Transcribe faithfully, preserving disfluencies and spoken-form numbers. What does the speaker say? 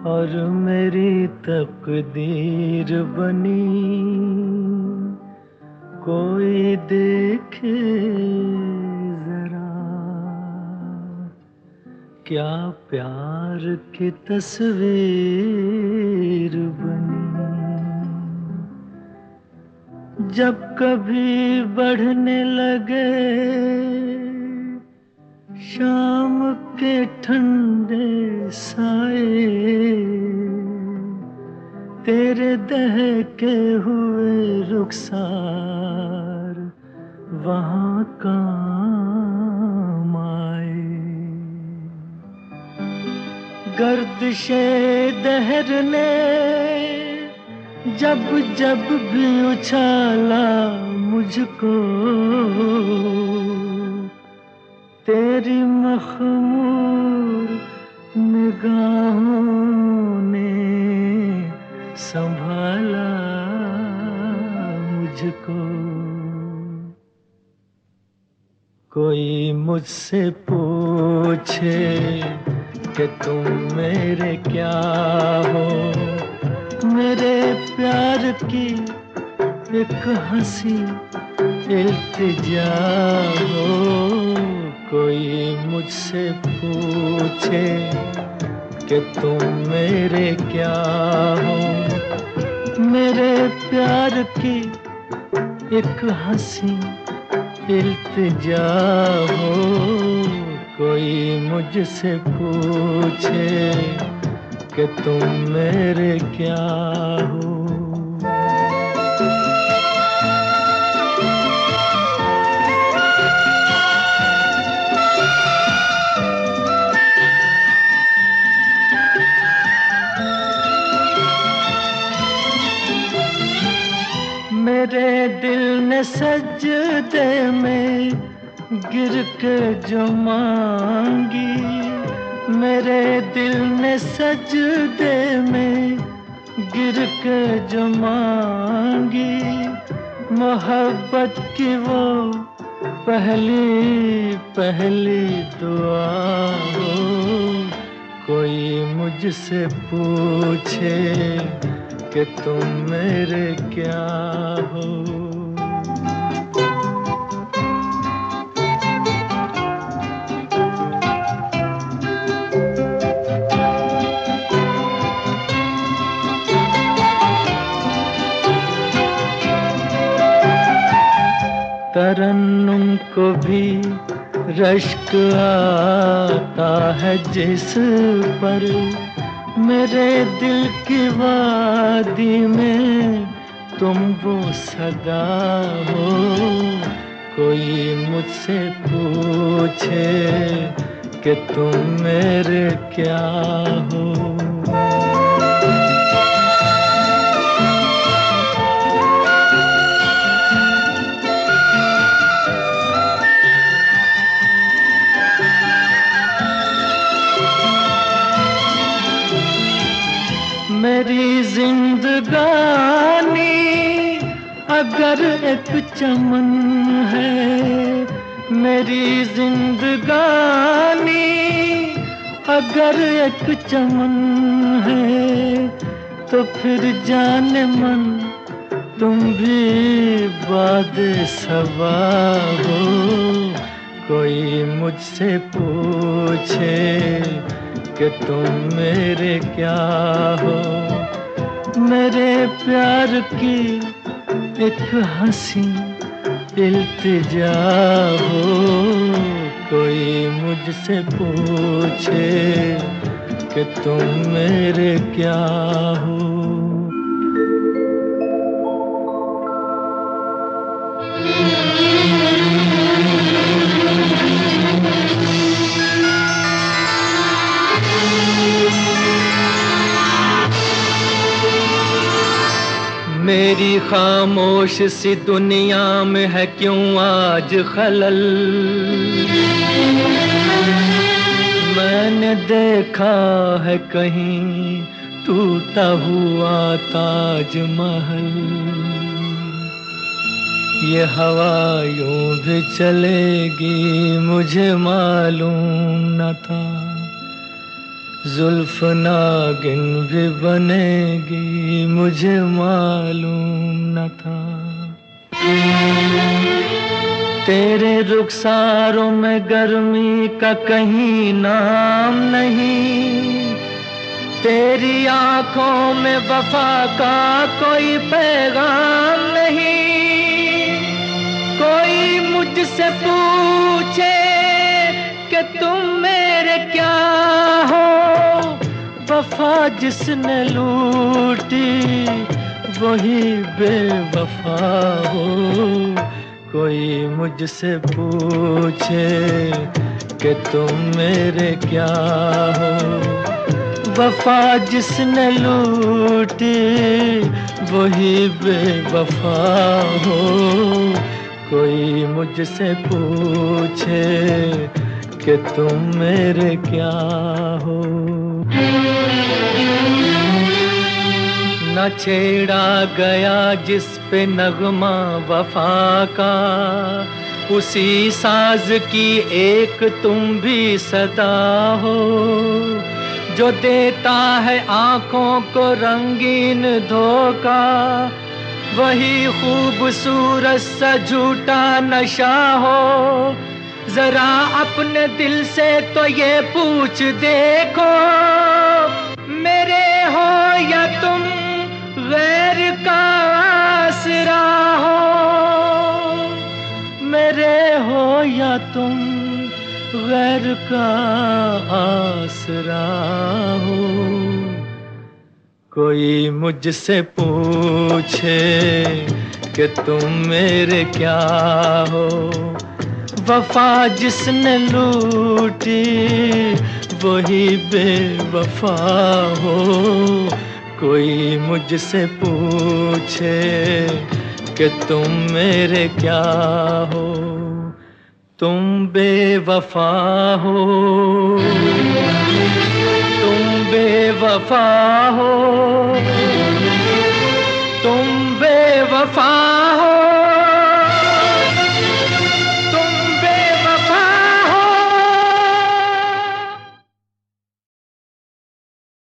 और मेरी तकदीर बनी, कोई देखे जरा क्या प्यार की तस्वीर बनी। जब कभी बढ़ने लगे शाम के ठंडे साए, तेरे दहके हुए रुखसार वहाँ काम आए। गर्दिशे दहर ने जब जब भी उछाला मुझको, तेरी मखमूर निगाहों ने संभाला मुझको। कोई मुझसे पूछे कि तुम मेरे क्या हो, मेरे प्यार की एक हंसी इल्तिजा हो। कोई मुझसे पूछे कि तुम मेरे क्या हो, मेरे प्यार की एक हंसी इल्तिजा हो। कोई मुझसे पूछे कि तुम मेरे क्या हो। मेरे दिल ने सजदे में गिर के जो मांगी, मेरे दिल ने सजदे में गिर के जो मांगी, मोहब्बत की वो पहली पहली दुआ हो। कोई मुझसे पूछे कि तुम मेरे क्या हो। तरन्नुम को भी रश्क आता है जिस पर, मेरे दिल की वादी में तुम वो सदा हो। कोई मुझसे पूछे कि तुम मेरे क्या हो। मेरी जिंदगानी अगर एक चमन है, मेरी जिंदगानी अगर एक चमन है, तो फिर जाने मन तुम भी बादे सबा हो। कोई मुझसे पूछे कि तुम मेरे क्या हो, मेरे प्यार की एक हंसी इल्तिजा हो। कोई मुझसे पूछे कि तुम मेरे क्या हो। मेरी खामोश सी दुनिया में है क्यों आज खलल। मैंने देखा है कहीं टूटा हुआ ताजमहल। ये हवा यूं भी चलेगी मुझे मालूम न था, जुल्फ नागिन भी बनेगी मुझे मालूम न था। तेरे रुखसारों में गर्मी का कहीं नाम नहीं, तेरी आंखों में वफा का कोई पैगाम नहीं। कोई मुझसे पूछे कि तुम मेरे क्या हो, वफा जिसने लूटी वही बेवफा हो। कोई मुझसे पूछे कि तुम मेरे क्या हो, वफा जिसने लूटी वही बेवफा हो। कोई मुझसे पूछे कि तुम मेरे क्या हो। न छेड़ा गया जिस पे नगमा वफा का, उसी साज की एक तुम भी सदा हो। जो देता है आंखों को रंगीन धोखा, वही खूबसूरत सा झूठा नशा हो। जरा अपने दिल से तो ये पूछ देखो, मेरे हो या तुम गैर का आसरा हो। मेरे हो या तुम गैर का आसरा हो। कोई मुझसे पूछे कि तुम मेरे क्या हो, वफा जिसने लूटी वही बेवफा हो। कोई मुझसे पूछे कि तुम मेरे क्या हो, तुम बेवफा हो, तुम बेवफा हो, तुम बेवफा